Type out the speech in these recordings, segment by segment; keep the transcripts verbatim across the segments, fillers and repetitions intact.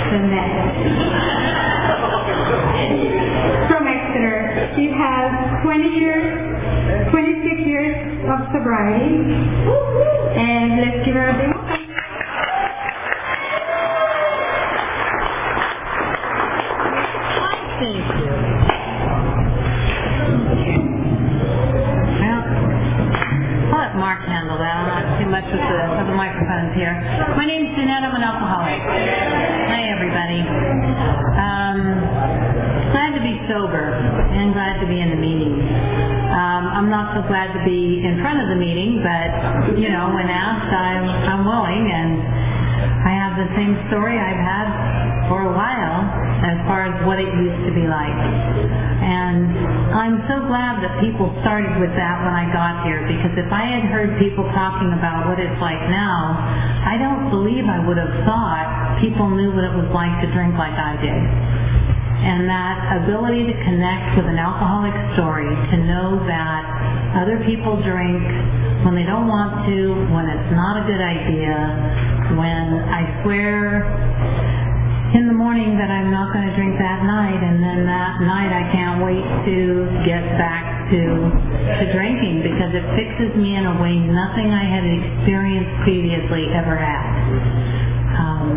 Jeanette. From Exeter. She has twenty years, twenty-six years of sobriety. And let's give her a big welcome. Thank you. I'll let Mark handle that. I'm not too much with the, with the microphones here. My name's Jeanette. I'm an alcoholic. Hi, everybody. Um, glad to be sober and glad to be in the meeting. Um, I'm not so glad to be in front of the meeting, but, you know, when asked, I'm, I'm willing, and I have the same story I've had for a while as far as what it used to be like. And I'm so glad that people started with that when I got here, because if I had heard people talking about what it's like now, I don't believe I would have thought people knew what it was like to drink like I did. And that ability to connect with an alcoholic story, to know that other people drink when they don't want to, when it's not a good idea, when I swear in the morning that I'm not going to drink that night, and then that night I can't wait to get back to to drinking, because it fixes me in a way nothing I had experienced previously ever had. Um,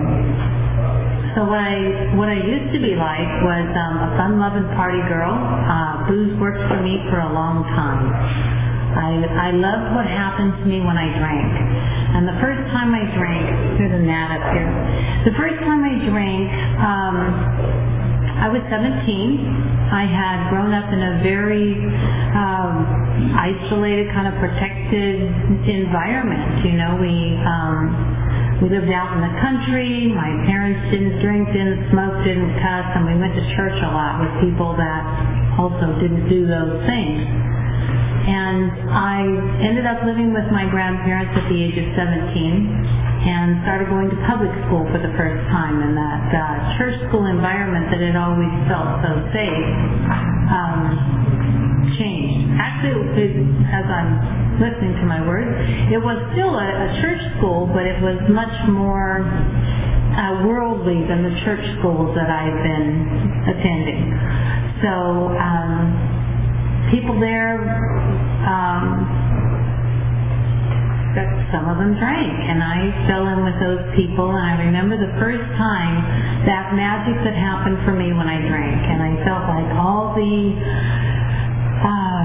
so what I what I used to be like was um, a fun-loving party girl. Uh, booze worked for me for a long time. I, I loved what happened to me when I drank. And the first time I drank, there's a gnat up here. The first time I drank, um, I was seventeen. I had grown up in a very um, isolated, kind of protected environment. You know, we um, we lived out in the country. My parents didn't drink, didn't smoke, didn't cuss, and we went to church a lot with people that also didn't do those things. And I ended up living with my grandparents at the age of seventeen and started going to public school for the first time, and that uh, church school environment that had always felt so safe um, changed. Actually, it, as I'm listening to my words, it was still a, a church school, but it was much more uh, worldly than the church schools that I've been attending. So um, people there, um, some of them drank, and I fell in with those people, and I remember the first time that magic that happened for me when I drank, and I felt like all the uh,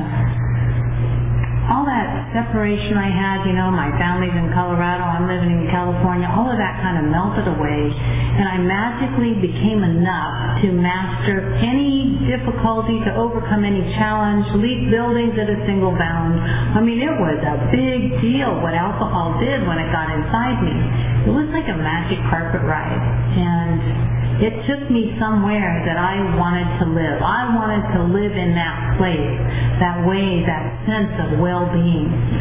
all that separation I had, you know, my family's in Colorado, I'm living in California, all of that kind of melted away, and I magically became enough to master any difficulty, to overcome any challenge, leap buildings at a single bound. I mean, it was a big deal what alcohol did when it got inside me. It was like a magic carpet ride, and it took me somewhere that I wanted to live. I wanted to live in that place, that way, that sense of well-being.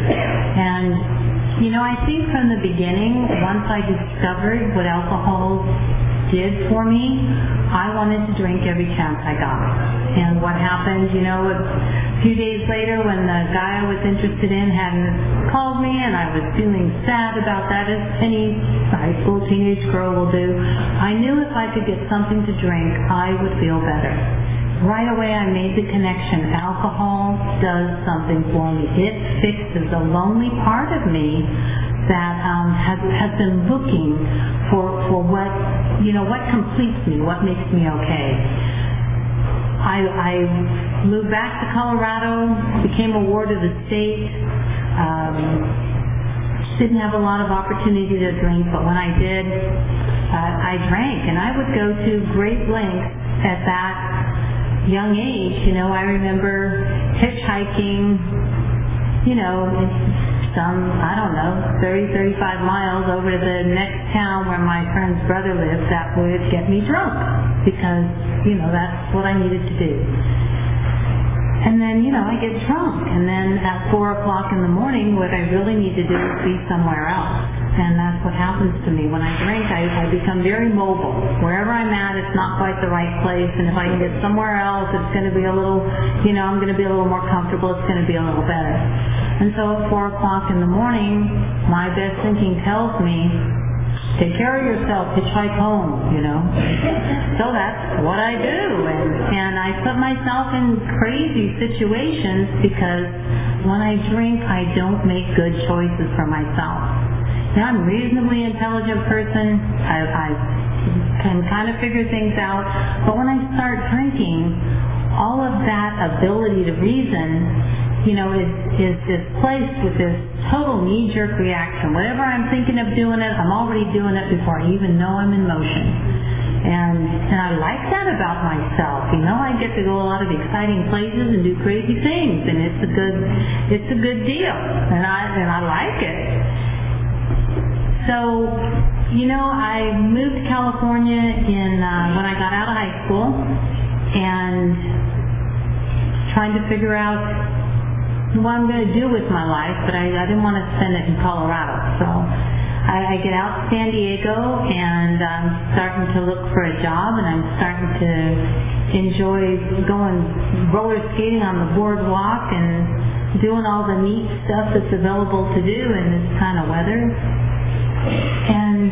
And, you know, I think from the beginning, once I discovered what alcohol did for me, I wanted to drink every chance I got. And what happened, you know, a few days later when the guy I was interested in hadn't called me and I was feeling sad about that, as any high school teenage girl will do, I knew if I could get something to drink, I would feel better. Right away I made the connection. Alcohol does something for me. It fixes a lonely part of me that um, has, has been looking for, for what, you know, what completes me, what makes me okay. I, I moved back to Colorado, became a ward of the state, um, didn't have a lot of opportunity to drink, but when I did, uh, I drank, and I would go to great lengths at that young age. You know, I remember hitchhiking, you know, some, I don't know, thirty, thirty-five miles over to the next town where my friend's brother lived. That would get me drunk because, you know, that's what I needed to do. And then, you know, I get drunk, and then at four o'clock in the morning, what I really need to do is be somewhere else. And that's what happens to me. When I drink, I, I become very mobile. Wherever I'm at, it's not quite the right place, and if I can get somewhere else, it's going to be a little, you know, I'm going to be a little more comfortable, it's going to be a little better. And so at four o'clock in the morning, my best thinking tells me, take care of yourself, hitchhike home, you know. So that's what I do, and, and I put myself in crazy situations because when I drink, I don't make good choices for myself. Now, I'm a reasonably intelligent person. I, I can kind of figure things out, but when I start drinking, all of that ability to reason, you know, is, is displaced with this total knee-jerk reaction. Whatever I'm thinking of doing it, I'm already doing it before I even know I'm in motion. And and I like that about myself. You know, I get to go a lot of exciting places and do crazy things, and it's a good it's a good deal, and I and I like it. So, you know, I moved to California in uh, when I got out of high school, and trying to figure out what I'm going to do with my life, but I, I didn't want to spend it in Colorado. So I, I get out to San Diego, and I'm starting to look for a job, and I'm starting to enjoy going roller skating on the boardwalk and doing all the neat stuff that's available to do in this kind of weather. And,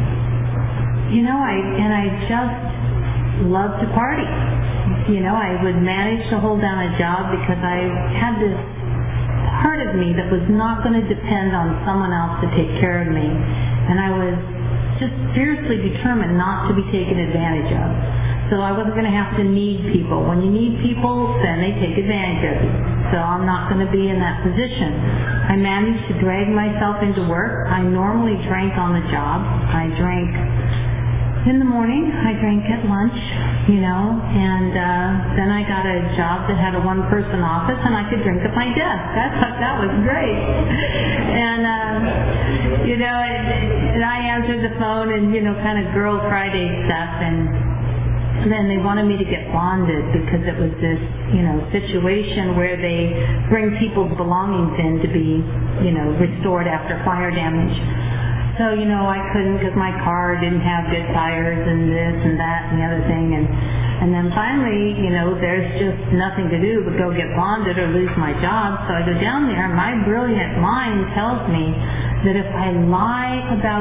you know, I and I just love to party. You know, I would manage to hold down a job because I had this part of me that was not going to depend on someone else to take care of me. And I was just fiercely determined not to be taken advantage of. So I wasn't going to have to need people. When you need people, then they take advantage of you. So I'm not going to be in that position. I managed to drag myself into work. I normally drank on the job. I drank in the morning, I drank at lunch, you know, and uh, then I got a job that had a one-person office, and I could drink at my desk. I thought that was great. And, uh, you know, and, and I answered the phone and, you know, kind of Girl Friday stuff, and then they wanted me to get bonded because it was this, you know, situation where they bring people's belongings in to be, you know, restored after fire damage. So, you know, I couldn't because my car didn't have good tires and this and that and the other thing. And, and then finally, you know, there's just nothing to do but go get bonded or lose my job. So I go down there, and my brilliant mind tells me that if I lie about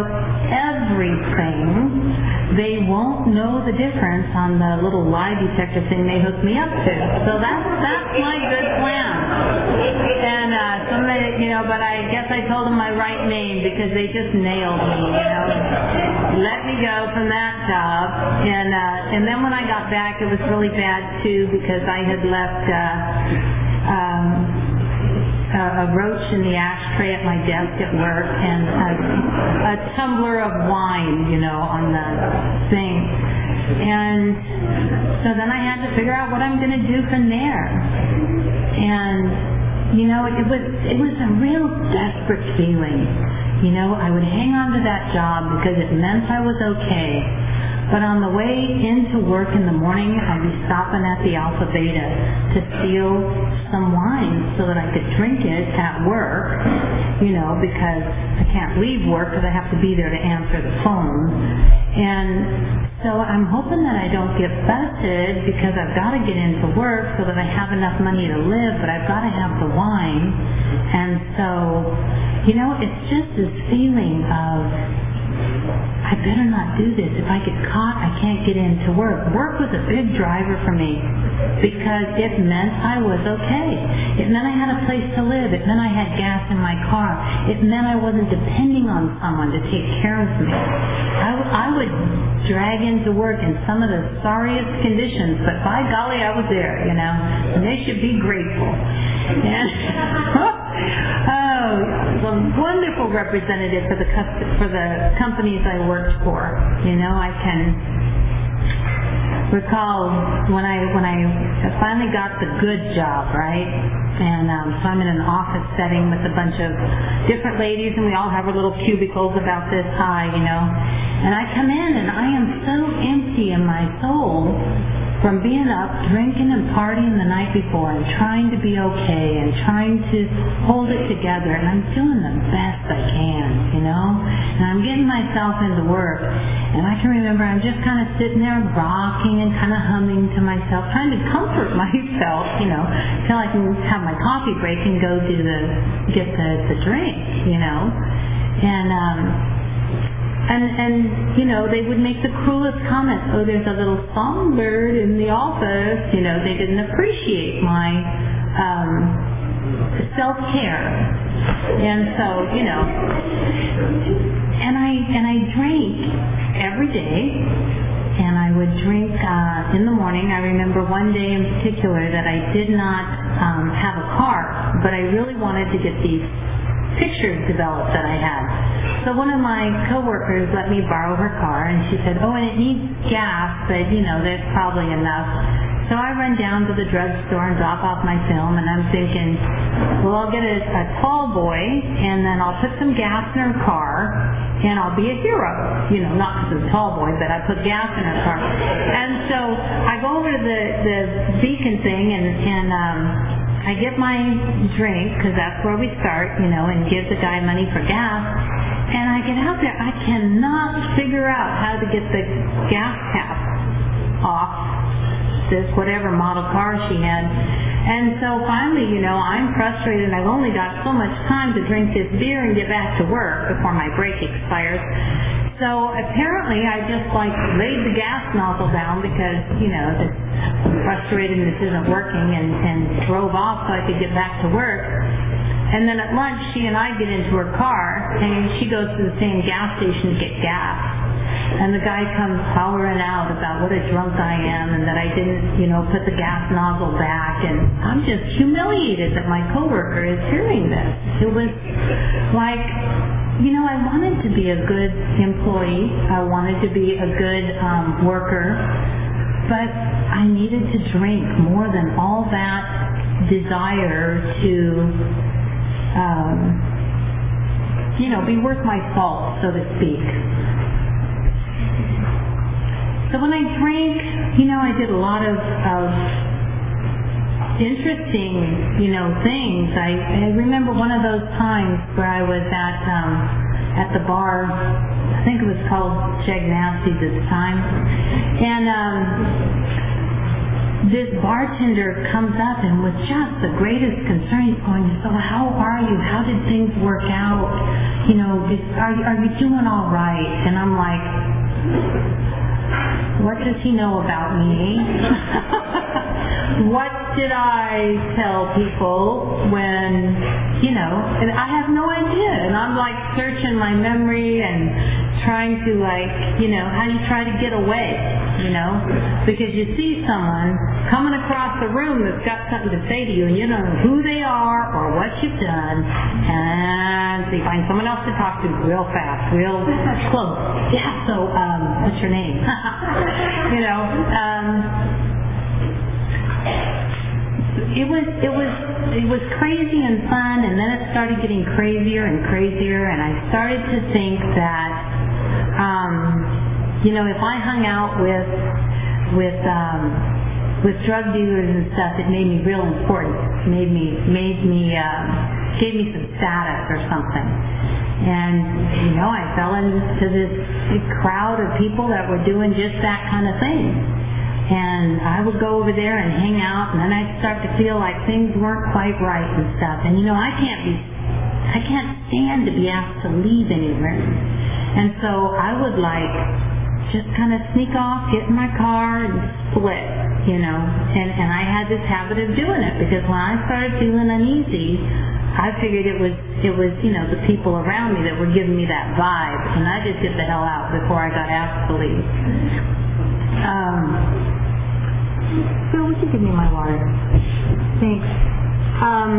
everything, they won't know the difference on the little lie detector thing they hooked me up to. So that's, that's my good plan. And uh, somebody, you know, but I guess I told them my right name because they just nailed me, you know. Let me go from that job. And uh, and then when I got back, it was really bad, too, because I had left uh, um, a, a roach in the ashtray at my desk at work and a, a tumbler of wine, you know, on the thing. And so then I had to figure out what I'm going to do from there. And you know, it was it was a real desperate feeling. You know, I would hang on to that job because it meant I was okay. But on the way into work in the morning, I'd be stopping at the Alpha Beta to steal some wine so that I could drink it at work, you know, because I can't leave work because I have to be there to answer the phone. And so I'm hoping that I don't get busted because I've got to get into work so that I have enough money to live, but I've got to have the wine. And so, you know, it's just this feeling of, I better not do this. If I get caught, I can't get into work. Work was a big driver for me because it meant I was okay. It meant I had a place to live. It meant I had gas in my car. It meant I wasn't depending on someone to take care of me. I, w- I would drag into work in some of the sorriest conditions, but by golly, I was there, you know, and they should be grateful. And oh, a wonderful representative for the cust- for the companies I worked for. You know, I can recall when I when I finally got the good job, right? And um, so I'm in an office setting with a bunch of different ladies, and we all have our little cubicles about this high, you know. And I come in, and I am so empty in my soul from being up, drinking and partying the night before and trying to be okay and trying to hold it together. And I'm doing the best I can, you know. And I'm getting myself into work. And I can remember I'm just kind of sitting there rocking and kind of humming to myself, trying to comfort myself, you know, until I can have my coffee break and go do the, get the, the drink, you know. And, um, And, and, you know, they would make the cruelest comments. Oh, there's a little songbird in the office. You know, they didn't appreciate my um, self-care. And so, you know, and I, and I drank every day. And I would drink uh, in the morning. I remember one day in particular that I did not um, have a car, but I really wanted to get these pictures developed that I had. So one of my coworkers let me borrow her car, and she said, oh, and it needs gas, but, you know, there's probably enough. So I run down to the drugstore and drop off my film, and I'm thinking, well, I'll get a, a tall boy, and then I'll put some gas in her car, and I'll be a hero. You know, not because I'm a tall boy, but I put gas in her car. And so I go over to the, the beacon thing, and, and um, I get my drink, because that's where we start, you know, and give the guy money for gas. And I get out there, I cannot figure out how to get the gas cap off this whatever model car she had. And so finally, you know, I'm frustrated. I've only got so much time to drink this beer and get back to work before my break expires. So apparently I just like laid the gas nozzle down because, you know, this, I'm frustrated and this isn't working, and, and drove off so I could get back to work. And then at lunch, she and I get into her car, and she goes to the same gas station to get gas. And the guy comes hollering out about what a drunk I am and that I didn't, you know, put the gas nozzle back. And I'm just humiliated that my coworker is hearing this. It was like, you know, I wanted to be a good employee. I wanted to be a good um, worker. But I needed to drink more than all that desire to, um, you know, be worth my salt, so to speak. So when I drank, you know, I did a lot of, of interesting, you know, things. I, I remember one of those times where I was at um, at the bar. I think it was called Jag Nasty's at the time, and um, this bartender comes up and with just the greatest concern, he's going, so how are you? How did things work out? You know, is, are, are you doing all right? And I'm like, what does he know about me? What did I tell people when, you know, and I have no idea. And I'm like searching my memory and trying to like, you know, how do you try to get away, you know? Because you see someone coming across the room that's got something to say to you and you don't know who they are or what you've done, and so you find someone else to talk to real fast, real close. Yeah, so, um, what's your name? You know, um, it was, it was, it was crazy and fun, and then it started getting crazier and crazier, and I started to think that, um, you know, if I hung out with, with, um, with drug dealers and stuff, it made me real important. It made me, made me, um, gave me some status or something. And, you know, I fell into this crowd of people that were doing just that kind of thing. And I would go over there and hang out, and then I'd start to feel like things weren't quite right and stuff. And, you know, I can't be, I can't stand to be asked to leave anywhere. And so I would, like, just kind of sneak off, get in my car, and split, you know. And, and I had this habit of doing it, because when I started feeling uneasy, I figured it was, it was, you know, the people around me that were giving me that vibe, and I just get the hell out before I got asked to leave. Um, Phil, would you give me my water? Thanks. Um,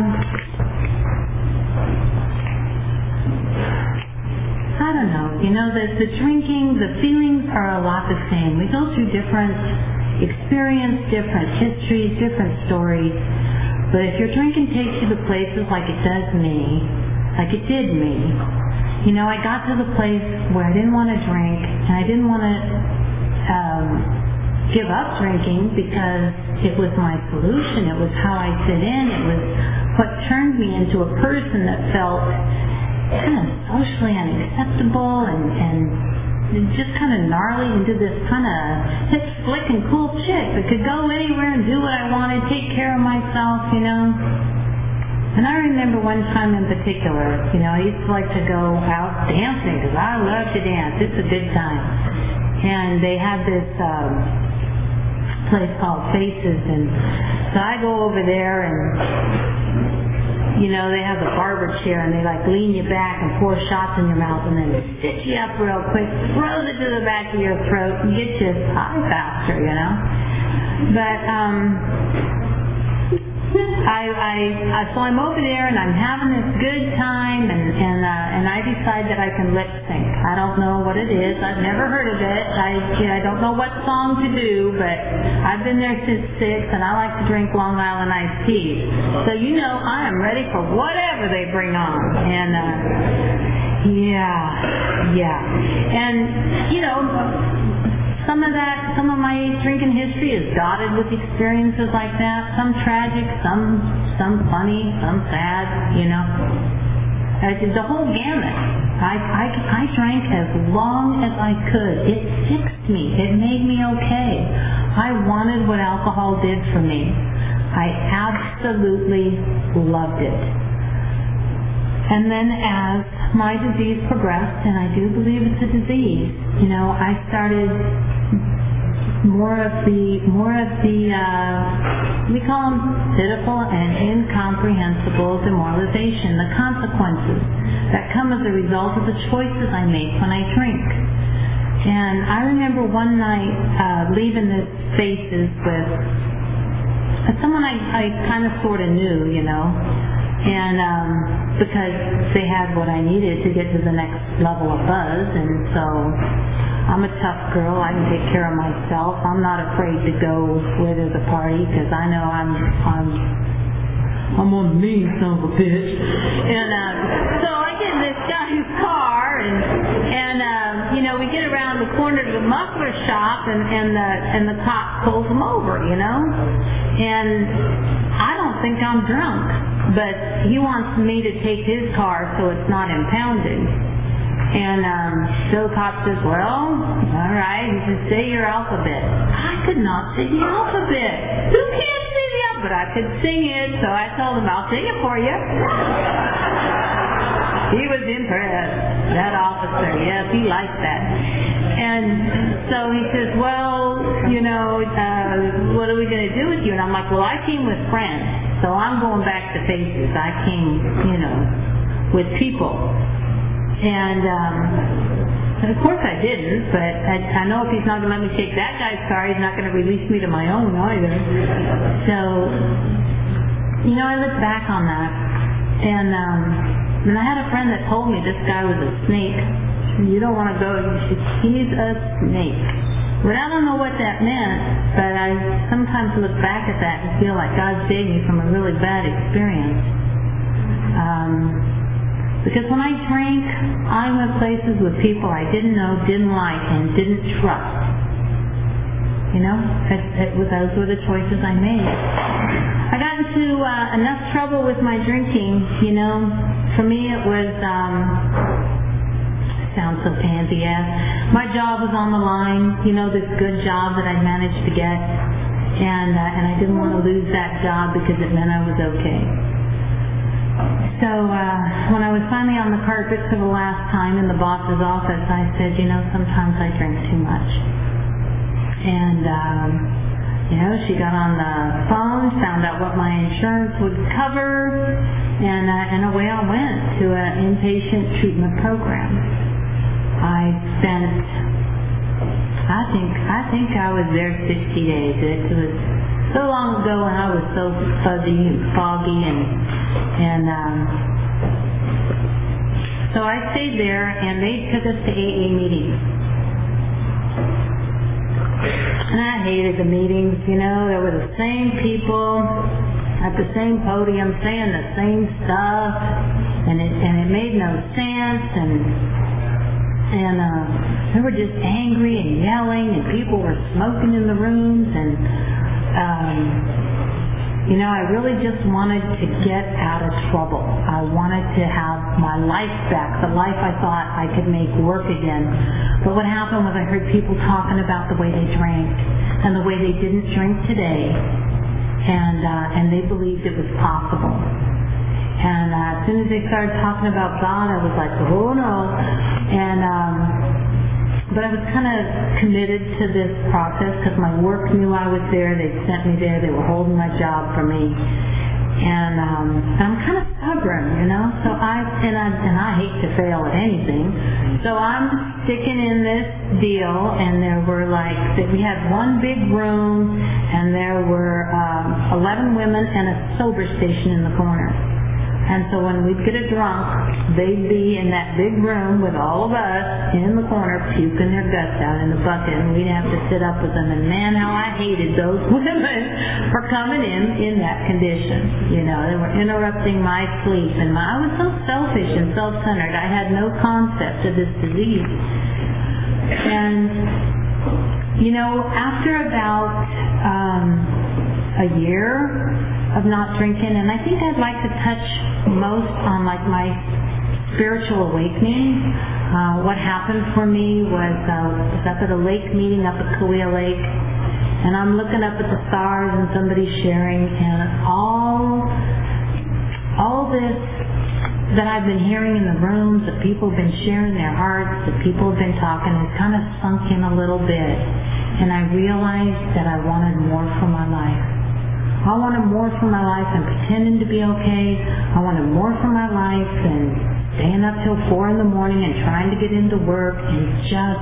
I don't know. You know, the, the drinking, the feelings are a lot the same. We go through different experience, different histories, different stories. But if your drinking takes you to places like it does me, like it did me, you know, I got to the place where I didn't want to drink, and I didn't want to um, give up drinking because it was my solution. It was how I fit in. It was what turned me into a person that felt kind of socially unacceptable and, and just kind of gnarly, into this kind of hip, slick, and cool chick that could go anywhere and do what I wanted, take care of myself, you know. And I remember one time in particular, you know, I used to like to go out dancing because I love to dance. It's a good time. And they had this um, place called Faces, and so I go over there and, you know, they have the barber chair and they like lean you back and pour shots in your mouth and then stitch you up real quick, throws it to the back of your throat and get you high faster, you know. But, um... I, I, I, so I'm over there and I'm having this good time, and and, uh, and I decide that I can lip sync. I don't know what it is. I've never heard of it. I, you know, I don't know what song to do, but I've been there since six, and I like to drink Long Island iced tea. So you know, I am ready for whatever they bring on. And uh, yeah, yeah, and you know. Some of that, some of my drinking history is dotted with experiences like that. Some tragic, some some funny, some sad. You know, I did the whole gamut. I, I I drank as long as I could. It fixed me. It made me okay. I wanted what alcohol did for me. I absolutely loved it. And then as my disease progressed, and I do believe it's a disease, you know, I started more of the, more of the, uh, we call them pitiful and incomprehensible demoralization, the consequences that come as a result of the choices I make when I drink. And I remember one night uh, leaving this Faces with someone I, I kind of sort of knew, you know, and um, because they had what I needed to get to the next level of buzz, and so I'm a tough girl. I can take care of myself. I'm not afraid to go where there's a party because I know I'm I'm I'm on the mean son of a bitch. And uh, so I get in this guy's car, and and um, you know, we get around the corner to the muffler shop, and and the and the cop pulls him over, you know, and I don't think I'm drunk, but he wants me to take his car so it's not impounded. And um, so the cop says, well, all right, he says, say your alphabet. I could not say the alphabet. Who can't say the alphabet? But I could sing it, so I told him, I'll sing it for you. He was impressed, that officer. Yes, he liked that. And so he says, well, you know, uh, what are we going to do with you? And I'm like, well, I came with friends, so I'm going back to Faces. I came, you know, with people. And, um, and of course I didn't, but I, I know if he's not going to let me take that guy's car, he's not going to release me to my own either. So, you know, I look back on that, and um, and I had a friend that told me this guy was a snake. You don't want to go, he's a snake. But I don't know what that meant, but I sometimes look back at that and feel like God saved me from a really bad experience. Um... Because when I drank, I went places with people I didn't know, didn't like, and didn't trust. You know, it, it was, those were the choices I made. I got into uh, enough trouble with my drinking, you know. For me it was, um, sounds so pansy, yeah. My job was on the line, you know, this good job that I managed to get. And, uh, and I didn't want to lose that job because it meant I was okay. So uh, when I was finally on the carpet for the last time in the boss's office, I said, you know, sometimes I drink too much. And, um, you know, she got on the phone, found out what my insurance would cover, and, uh, and away I went to an inpatient treatment program. I spent, I think, I think I was there sixty days. It was so long ago, and I was so fuzzy and foggy, and and um, so I stayed there, and they took us to A A meetings, and I hated the meetings. You know, there were the same people at the same podium saying the same stuff, and it and it made no sense, and and uh, they were just angry and yelling, and people were smoking in the rooms, and Um, you know, I really just wanted to get out of trouble. I wanted to have my life back, the life I thought I could make work again. But what happened was I heard people talking about the way they drank and the way they didn't drink today, and uh, and they believed it was possible. And uh, as soon as they started talking about God, I was like, oh no. And um, but I was kind of committed to this process because my work knew I was there. They sent me there. They were holding my job for me. And um, I'm kind of stubborn, you know. So I and I and I hate to fail at anything. So I'm sticking in this deal, and there were like we had one big room, and there were um, eleven women and a sober station in the corner. And so when we'd get a drunk, they'd be in that big room with all of us in the corner puking their guts out in the bucket, and we'd have to sit up with them. And man, how I hated those women for coming in in that condition. You know, they were interrupting my sleep, and my, I was so selfish and self-centered. I had no concept of this disease. And, you know, after about um, a year of not drinking, and I think I'd like to touch most on like my spiritual awakening. Uh, what happened for me was uh, was up at a lake meeting up at Kaweah Lake, and I'm looking up at the stars and somebody's sharing, and all all this that I've been hearing in the rooms, that people have been sharing their hearts, that people have been talking, has kind of sunk in a little bit, and I realized that I wanted more for my life. I wanted more for my life than pretending to be okay. I wanted more for my life than staying up till four in the morning and trying to get into work and just,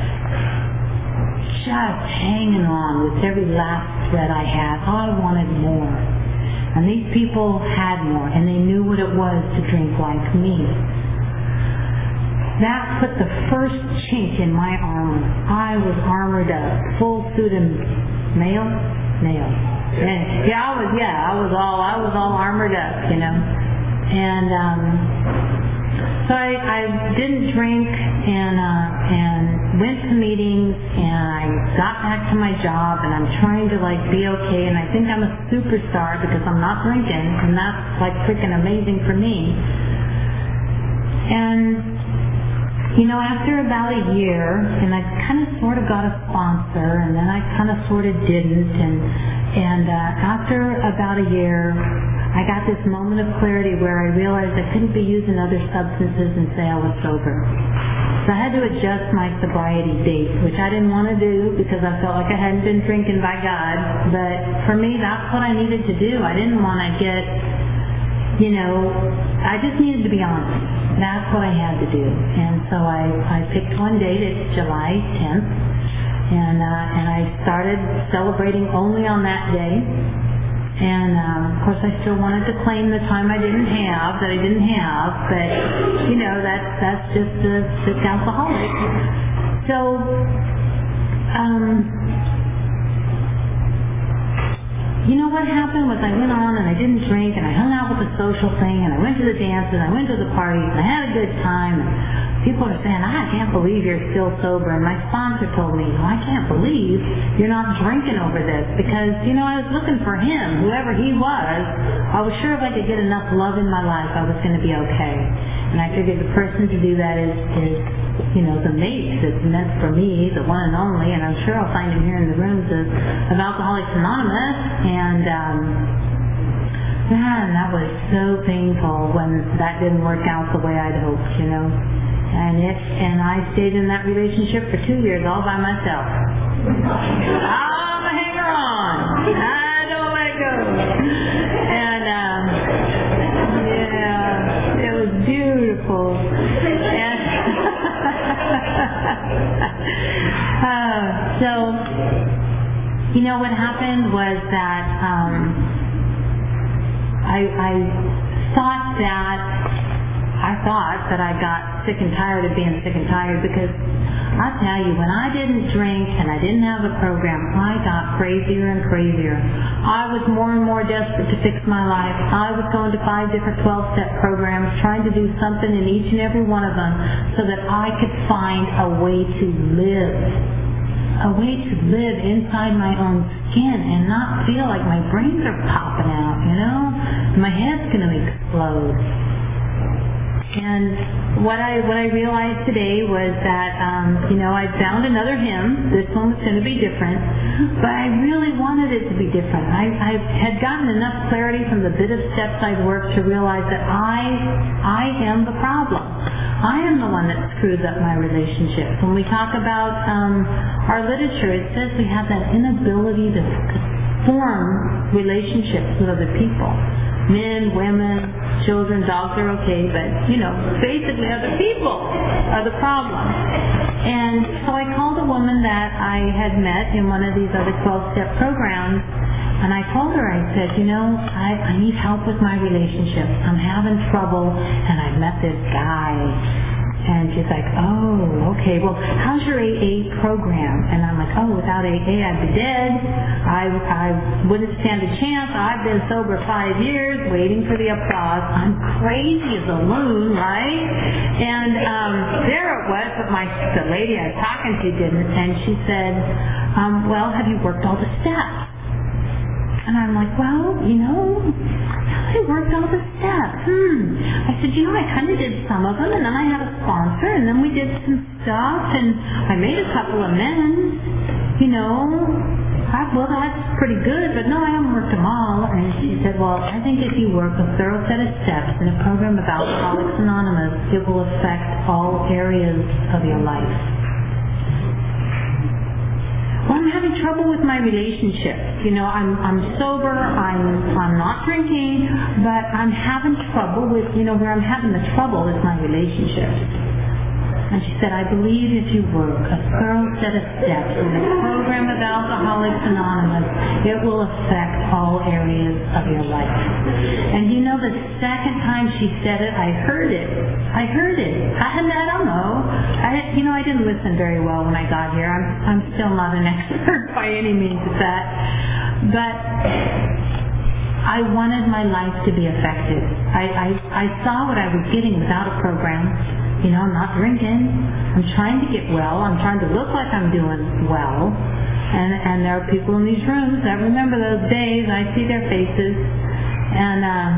just hanging on with every last thread I had. I wanted more. And these people had more, and they knew what it was to drink like me. That put the first chink in my armor. I was armored up, full suit of mail, nail. And, yeah, I was. Yeah, I was all. I was all armored up, you know. And um, so I, I didn't drink, and uh, and went to meetings, and I got back to my job, and I'm trying to like be okay. And I think I'm a superstar because I'm not drinking, and that's like freaking amazing for me. And you know, after about a year, and I kind of sort of got a sponsor, and then I kind of sort of didn't, and and uh, after about a year, I got this moment of clarity where I realized I couldn't be using other substances and say I was sober. So I had to adjust my sobriety date, which I didn't want to do because I felt like I hadn't been drinking by God, but for me, that's what I needed to do. I didn't want to get, you know, I just needed to be honest. That's what I had to do. And so I, I picked one date, it's July tenth, and uh, and I started celebrating only on that day. And um, of course I still wanted to claim the time I didn't have, that I didn't have, but you know, that's, that's just a sick alcoholic. So, um, you know what happened was I went on and I didn't drink, and I hung out with the social thing, and I went to the dances, I went to the parties, and I had a good time. And people are saying, I can't believe you're still sober. And my sponsor told me, well, I can't believe you're not drinking over this, because, you know, I was looking for him, whoever he was. I was sure if I could get enough love in my life, I was going to be okay. And I figured the person to do that is, is you know, the mate that's meant for me, the one and only, and I'm sure I'll find him here in the rooms of, of Alcoholics Anonymous. And um, man, that was so painful when that didn't work out the way I'd hoped, you know. And it, and I stayed in that relationship for two years all by myself. I'm a hanger on. I don't let go. And um, yeah, it was beautiful. And uh, so, you know, what happened was that um, I, I thought that I thought that I got sick and tired of being sick and tired, because I tell you, when I didn't drink and I didn't have a program, I got crazier and crazier. I was more and more desperate to fix my life. I was going to five different twelve-step programs, trying to do something in each and every one of them so that I could find a way to live. A way to live inside my own skin and not feel like my brains are popping out, you know? My head's going to explode. And what I what I realized today was that, um, you know, I found another hymn. This one was going to be different, but I really wanted it to be different. I, I had gotten enough clarity from the bit of steps I'd worked to realize that I I am the problem. I am the one that screws up my relationships. When we talk about um, our literature, it says we have that inability to form relationships with other people. Men, women, children, dogs are okay, but, you know, basically other people are the problem. And so I called a woman that I had met in one of these other twelve-step programs, and I told her, I said, you know, I, I need help with my relationships. I'm having trouble, and I met this guy. And she's like, oh, okay, well, how's your A A program? And I'm like, oh, without A A, I'd be dead. I, I wouldn't stand a chance. I've been sober five years, waiting for the applause. I'm crazy as a loon, right? And um, there it was, but my the lady I was talking to didn't. And she said, um, well, have you worked all the steps? And I'm like, well, you know, I worked all the steps. Hmm. I said, you know, I kind of did some of them, and then I had a sponsor, and then we did some stuff, and I made a couple amends. You know, I, well, that's pretty good, but no, I haven't worked them all. And she said, well, I think if you work a thorough set of steps in a program of Alcoholics Anonymous, it will affect all areas of your life. Well, I'm having trouble with my relationships. You know, I'm I'm sober, I'm I'm not drinking, but I'm having trouble with, you know, where I'm having the trouble is my relationships. And she said, I believe if you work a thorough set of steps in the program of Alcoholics Anonymous, it will affect all areas of your life. And you know, the second time she said it, I heard it. I heard it. I, I don't know. I, you know, I didn't listen very well when I got here. I'm, I'm still not an expert by any means at that. But I wanted my life to be affected. I, I, I saw what I was getting without a program. You know, I'm not drinking. I'm trying to get well. I'm trying to look like I'm doing well. And and there are people in these rooms that remember those days. I see their faces. And um,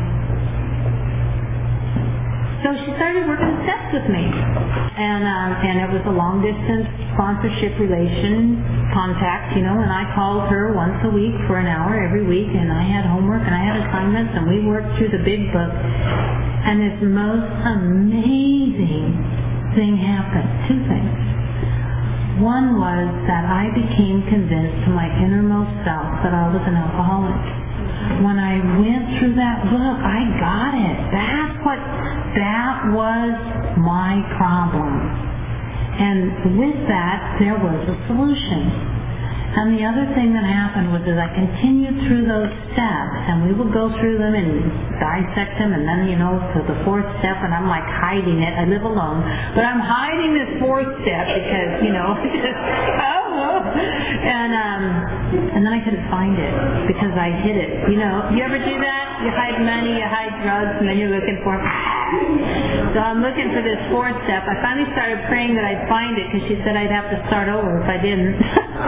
so she started working steps with me. And um, and it was a long-distance sponsorship relation contact, you know, and I called her once a week for an hour every week, and I had homework and I had assignments, and we worked through the big book. And this most amazing thing happened. Two things. One was that I became convinced to my innermost self that I was an alcoholic. When I went through that book, I got it. That's what, that was my problem. And with that, there was a solution. And the other thing that happened was as I continued through those steps, and we would go through them and dissect them, and then, you know, to the fourth step, and I'm like hiding it. I live alone. But I'm hiding this fourth step because, you know, oh, and, um, and then I couldn't find it because I hid it. You know, you ever do that? You hide money, you hide drugs, and then you're looking for them. So I'm looking for this fourth step. I finally started praying that I'd find it because she said I'd have to start over if I didn't.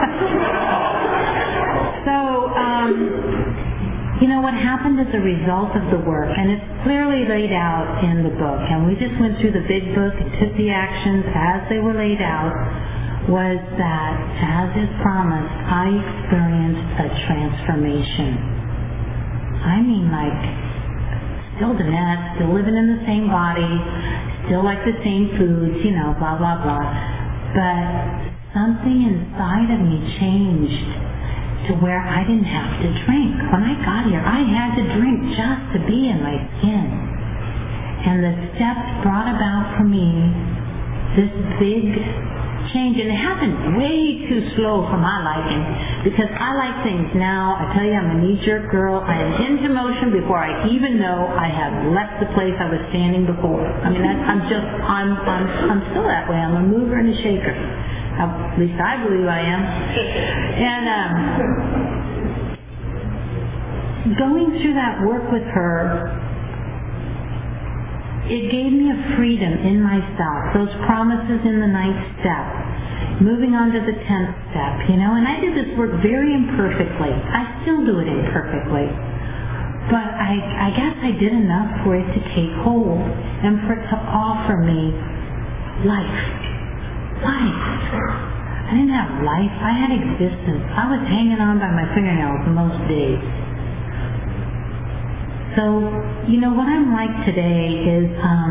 So, um, you know, what happened as a result of the work, and it's clearly laid out in the book, and we just went through the big book and took the actions as they were laid out, was that, as is promised, I experienced a transformation. I mean, like, still Danette, still living in the same body, still like the same foods, you know, blah, blah, blah. But something inside of me changed to where I didn't have to drink. When I got here, I had to drink just to be in my skin. And the steps brought about for me this big change. And it happened way too slow for my liking, because I like things now. I tell you, I'm a knee-jerk girl. I am into motion before I even know I have left the place I was standing before. I mean, that's, I'm just, I'm, I'm, I'm still that way. I'm a mover and a shaker. At least I believe I am. And um, going through that work with her, it gave me a freedom in myself. Those promises in the ninth step. Moving on to the tenth step, you know. And I did this work very imperfectly. I still do it imperfectly. but I, I guess I did enough for it to take hold and for it to offer me life. Life. I didn't have life. I had existence. I was hanging on by my fingernails most days. So, you know, what I'm like today is, um,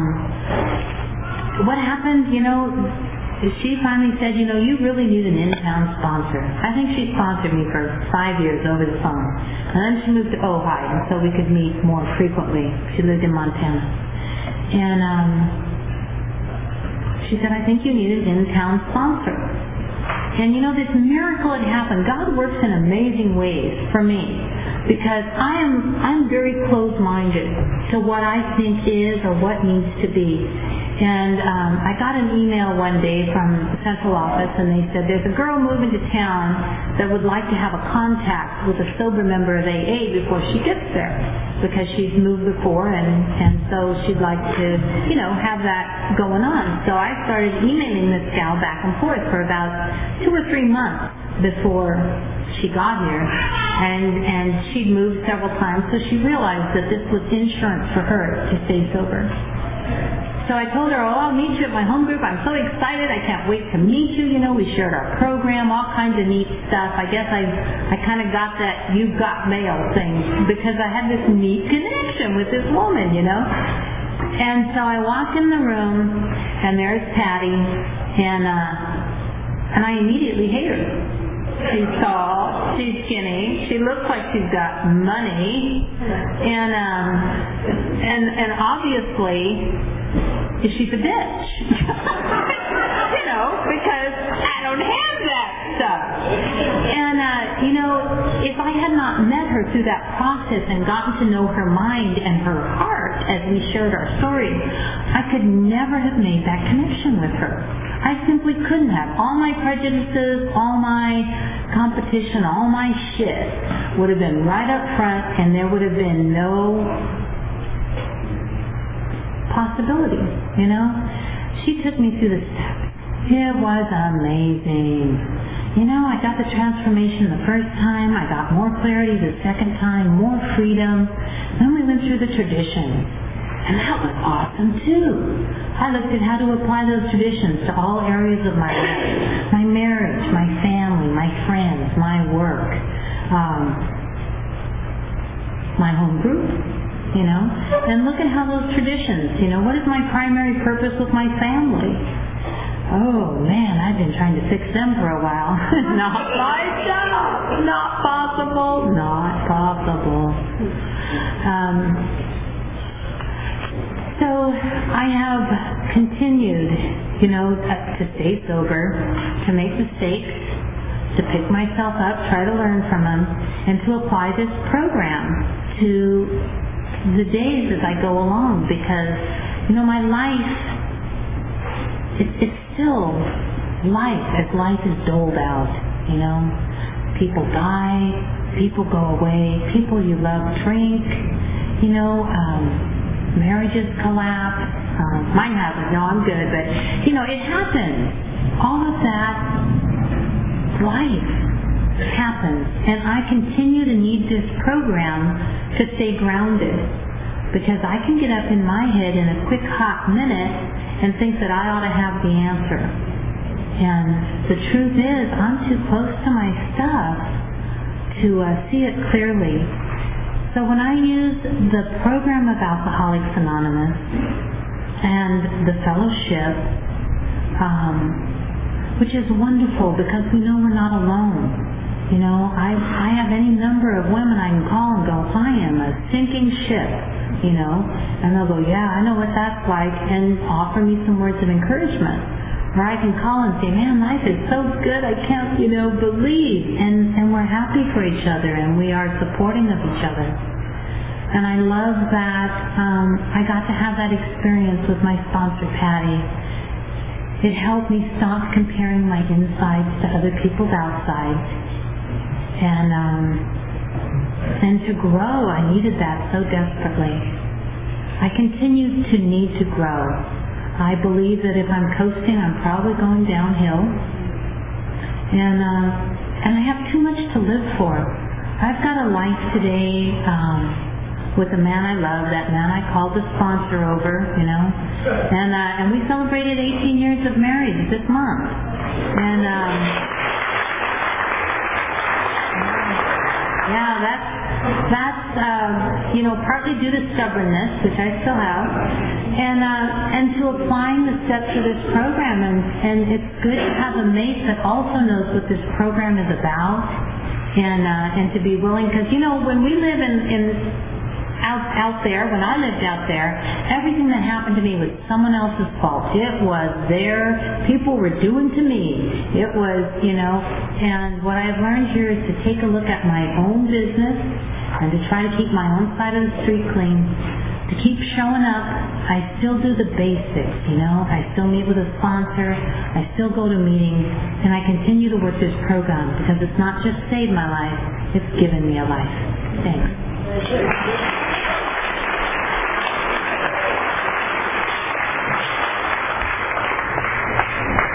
what happened, you know, is she finally said, you know, you really need an in-town sponsor. I think she sponsored me for five years over the phone. And then she moved to Ojai, and so we could meet more frequently. She lived in Montana. And um, she said, I think you need an in-town sponsor. And you know, this miracle had happened. God works in amazing ways for me, because I am I'm very closed-minded to what I think is or what needs to be. And um, I got an email one day from the central office, and they said, there's a girl moving to town that would like to have a contact with a sober member of A A before she gets there, because she's moved before, and, and so she'd like to, you know, have that going on. So I started emailing this gal back and forth for about two or three months before she got here, and, and she'd moved several times, so she realized that this was insurance for her to stay sober. So I told her, oh, I'll meet you at my home group. I'm so excited. I can't wait to meet you. You know, we shared our program, all kinds of neat stuff. I guess I I kind of got that you've got mail thing, because I had this neat connection with this woman, you know. And so I walk in the room, and there's Patty, and uh, and I immediately hate her. She's tall, she's skinny, she looks like she's got money, and um, and and obviously she's a bitch. You know, because I don't have that stuff. And uh, you know, if I had not met her through that process and gotten to know her mind and her heart as we shared our story, I could never have made that connection with her. I simply couldn't have. All my prejudices, all my competition, all my shit would have been right up front, and there would have been no possibility, you know? She took me through the steps. It was amazing. You know, I got the transformation the first time, I got more clarity the second time, more freedom. Then we went through the traditions, and that was awesome too. I looked at how to apply those traditions to all areas of my life. My marriage, my family, my friends, my work, um, my home group, you know. And look at how those traditions, you know, what is my primary purpose with my family? Oh man, I've been trying to fix them for a while. Not myself. Not possible. Not possible. Um, So I have continued, you know, to stay sober, to make mistakes, to pick myself up, try to learn from them, and to apply this program to the days as I go along, because, you know, my life, it, it's still life as life is doled out, you know. People die, people go away, people you love drink, you know, um, marriages collapse. Um, mine hasn't. No, I'm good. But, you know, it happens. All of that life happens. And I continue to need this program to stay grounded. Because I can get up in my head in a quick, hot minute and think that I ought to have the answer. And the truth is, I'm too close to my stuff to uh, see it clearly. So when I use the program of Alcoholics Anonymous and the fellowship, um, which is wonderful because we know we're not alone. You know, I, I have any number of women I can call and go, I am a sinking ship, you know, and they'll go, yeah, I know what that's like, and offer me some words of encouragement. Or I can call and say, man, life is so good, I can't, you know, believe. And, and we're happy for each other, and we are supporting of each other. And I love that um, I got to have that experience with my sponsor, Patty. It helped me stop comparing my insides to other people's outsides. And, um, and to grow, I needed that so desperately. I continue to need to grow. I believe that if I'm coasting, I'm probably going downhill. And uh, and I have too much to live for. I've got a life today um, with the man I love, that man I called the sponsor over, you know, and uh, and we celebrated eighteen years of marriage this month, and um, yeah, that's that's um, you know, partly due to stubbornness, which I still have, and uh, and to applying the steps of this program, and and it's good to have a mate that also knows what this program is about, and uh, and to be willing, because you know, when we live in in Out, out there, when I lived out there, everything that happened to me was someone else's fault. It was their, people were doing to me. It was, you know, and what I've learned here is to take a look at my own business and to try to keep my own side of the street clean, to keep showing up. I still do the basics, you know. I still meet with a sponsor. I still go to meetings, and I continue to work this program because it's not just saved my life, it's given me a life. Thanks.